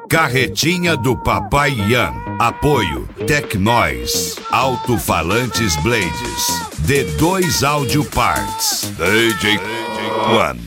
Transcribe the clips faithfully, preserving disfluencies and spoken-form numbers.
Carretinha do Papai Ian. Apoio Tecnois, Alto-Falantes Blades, D dois Audio Parts, D J One.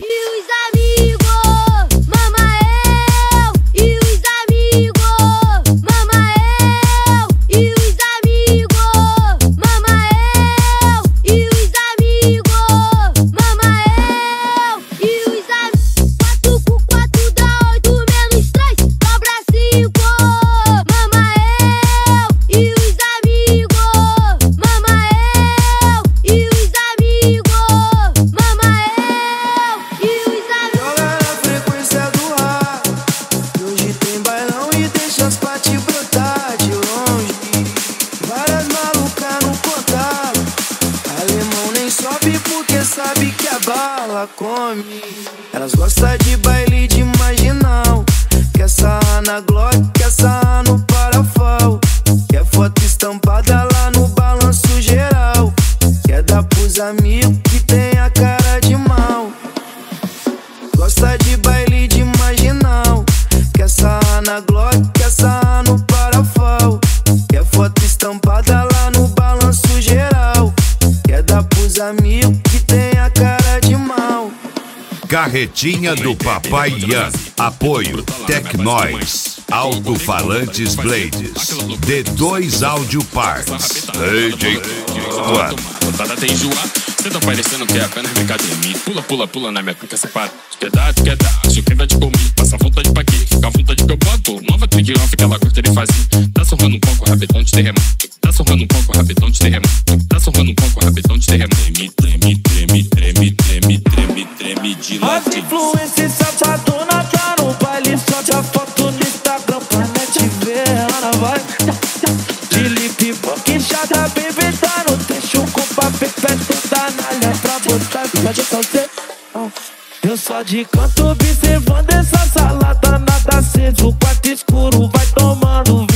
Porque sabe que a bala come. Elas gostam de baile de marginal, quer sarrar na Glock, quer sarrar no Parafal, quer foto estampada lá no balanço geral, quer dar pros amigos que tem a cara de mal. Gosta de baile de marginal, quer sarrar na Glock, quer sarrar no Parafal, quer foto estampada lá no balanço geral, quer dar pros amigos que tem a cara de mal. Carretinha do Papai Ian. Apoio Tecnois, Alto-Falantes Blades, D dois Audio Parts, D J One. Cê tá parecendo que é apenas brincadeira. Pula, pula, pula na minha cuca separada. Quer dar, quer dar, se quem vai te comer, passa vontade pra quê? Fica a vontade que eu boto. Nova tweet off que ela gosta de fazer. Tá sorrando um pouco, rabetão de terremoto. Tá sorrando um pouco, rabetão de terremoto. Tá sorrando um pouco, rabetão de terremoto. Treme, treme, treme, treme, treme, treme, treme de lado. As influências safadona tá no baile, sobe a foto no Instagram pra net ver. Ela vai de lip boca inchada, baby, tá no trecho com papel perto da nalha pra botar pode fazer. Eu só de canto observando essa salada, nada aceso, o quarto escuro vai tomando.